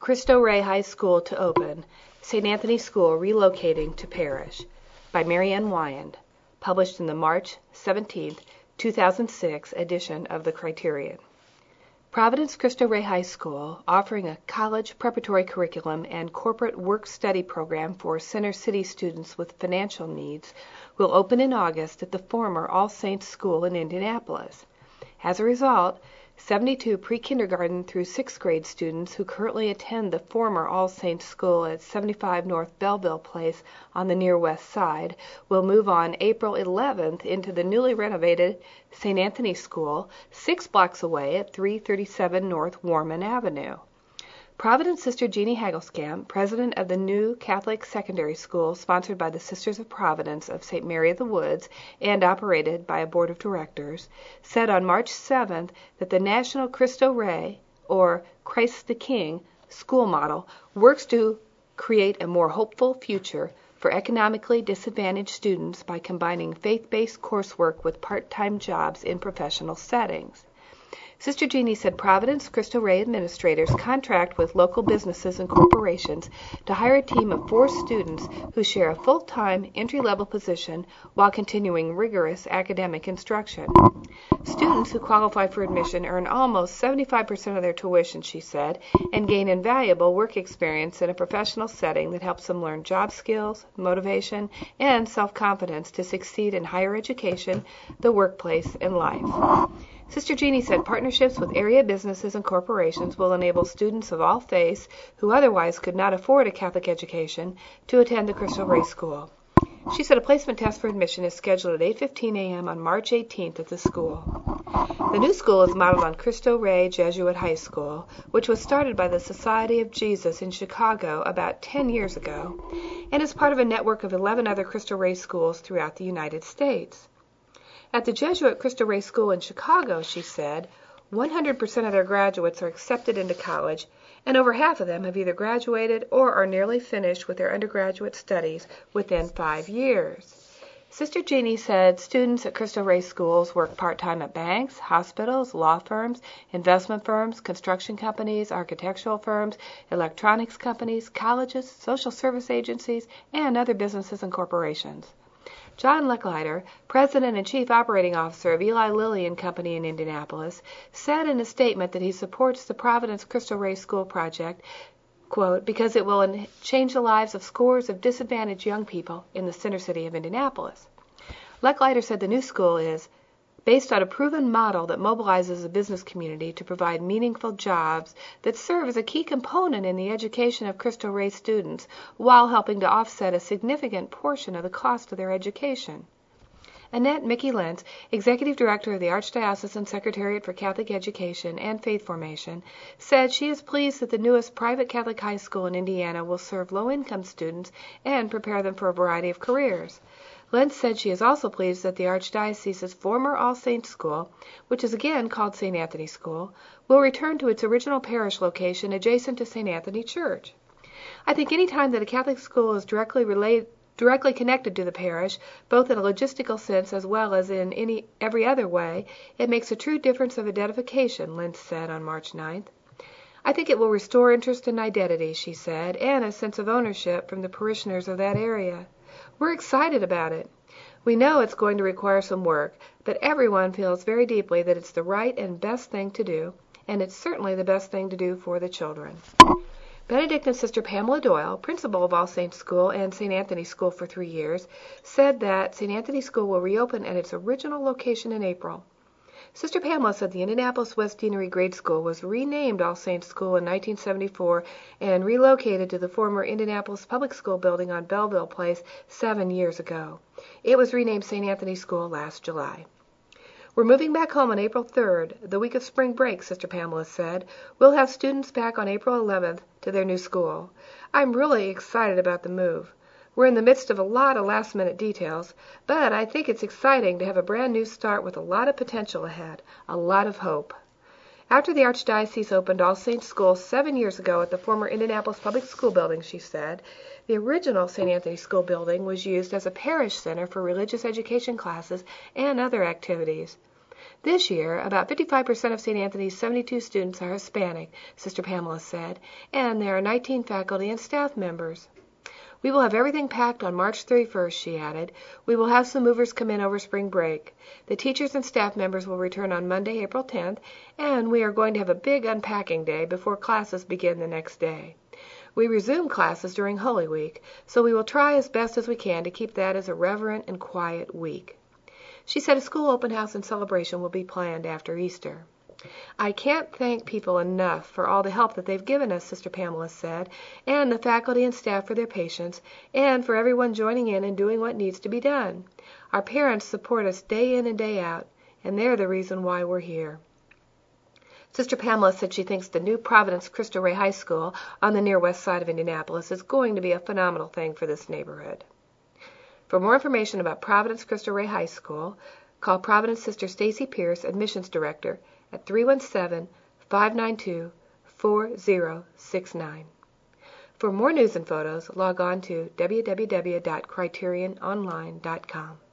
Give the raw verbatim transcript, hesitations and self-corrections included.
Cristo Rey High School to open, Saint Anthony School relocating to parish, by Mary Ann Wyand, published in the March seventeenth, two thousand six edition of the Criterion. Providence Cristo Rey High School, offering a college preparatory curriculum and corporate work-study program for Center City students with financial needs, will open in August at the former All Saints School in Indianapolis. As a result, seventy-two pre-kindergarten through sixth grade students who currently attend the former All Saints School at seventy-five North Belleville Place on the near west side will move on April eleventh into the newly renovated Saint Anthony School, six blocks away at three thirty-seven North Warman Avenue. Providence Sister Jeannie Hagelskamp, president of the new Catholic secondary school sponsored by the Sisters of Providence of Saint Mary of the Woods and operated by a board of directors, said on March seventh that the National Cristo Rey, or Christ the King, school model works to create a more hopeful future for economically disadvantaged students by combining faith-based coursework with part-time jobs in professional settings. Sister Jeannie said Providence Cristo Rey administrators contract with local businesses and corporations to hire a team of four students who share a full-time, entry-level position while continuing rigorous academic instruction. Students who qualify for admission earn almost seventy-five percent of their tuition, she said, and gain invaluable work experience in a professional setting that helps them learn job skills, motivation, and self-confidence to succeed in higher education, the workplace, and life. Sister Jeannie said partnerships with area businesses and corporations will enable students of all faiths who otherwise could not afford a Catholic education to attend the Cristo Rey School. She said a placement test for admission is scheduled at eight fifteen a m on March eighteenth at the school. The new school is modeled on Cristo Rey Jesuit High School, which was started by the Society of Jesus in Chicago about ten years ago, and is part of a network of eleven other Cristo Rey schools throughout the United States. At the Jesuit Cristo Rey School in Chicago, she said, one hundred percent of their graduates are accepted into college, and over half of them have either graduated or are nearly finished with their undergraduate studies within five years. Sister Jeannie said students at Cristo Rey schools work part-time at banks, hospitals, law firms, investment firms, construction companies, architectural firms, electronics companies, colleges, social service agencies, and other businesses and corporations. John Lechleiter, President and Chief Operating Officer of Eli Lilly and Company in Indianapolis, said in a statement that he supports the Providence Cristo Rey School project, quote, because it will change the lives of scores of disadvantaged young people in the center city of Indianapolis. Lechleiter said the new school is based on a proven model that mobilizes the business community to provide meaningful jobs that serve as a key component in the education of Cristo Rey students while helping to offset a significant portion of the cost of their education. Annette Mickey Lentz, Executive Director of the Archdiocesan Secretariat for Catholic Education and Faith Formation, said she is pleased that the newest private Catholic high school in Indiana will serve low-income students and prepare them for a variety of careers. Lentz said she is also pleased that the Archdiocese's former All Saints School, which is again called Saint Anthony School, will return to its original parish location adjacent to Saint Anthony Church. I think any time that a Catholic school is directly related, directly connected to the parish, both in a logistical sense as well as in any every other way, it makes a true difference of identification, Lentz said on March ninth. I think it will restore interest and identity, she said, and a sense of ownership from the parishioners of that area. We're excited about it. We know it's going to require some work, but everyone feels very deeply that it's the right and best thing to do, and it's certainly the best thing to do for the children. Benedictine Sister Pamela Doyle, principal of All Saints School and Saint Anthony School for three years, said that Saint Anthony School will reopen at its original location in April. Sister Pamela said the Indianapolis West Deanery Grade School was renamed All Saints School in nineteen seventy-four and relocated to the former Indianapolis Public School building on Belleville Place seven years ago. It was renamed Saint Anthony School last July. We're moving back home on April third, the week of spring break, Sister Pamela said. We'll have students back on April eleventh to their new school. I'm really excited about the move. We're in the midst of a lot of last-minute details, but I think it's exciting to have a brand new start with a lot of potential ahead, a lot of hope. After the Archdiocese opened All Saints School seven years ago at the former Indianapolis Public School building, she said, the original Saint Anthony School building was used as a parish center for religious education classes and other activities. This year, about fifty-five percent of Saint Anthony's seventy-two students are Hispanic, Sister Pamela said, and there are nineteen faculty and staff members. We will have everything packed on March thirty-first, she added. We will have some movers come in over spring break. The teachers and staff members will return on Monday, April tenth, and we are going to have a big unpacking day before classes begin the next day. We resume classes during Holy Week, so we will try as best as we can to keep that as a reverent and quiet week. She said a school open house and celebration will be planned after Easter. I can't thank people enough for all the help that they've given us, Sister Pamela said, and the faculty and staff for their patience, and for everyone joining in and doing what needs to be done. Our parents support us day in and day out, and they're the reason why we're here. Sister Pamela said she thinks the new Providence Cristo Rey High School on the near west side of Indianapolis is going to be a phenomenal thing for this neighborhood. For more information about Providence Cristo Rey High School, call Providence Sister Stacy Pierce, Admissions Director, at three one seven, five nine two, four zero six nine. For more news and photos, log on to w w w dot criterion online dot com.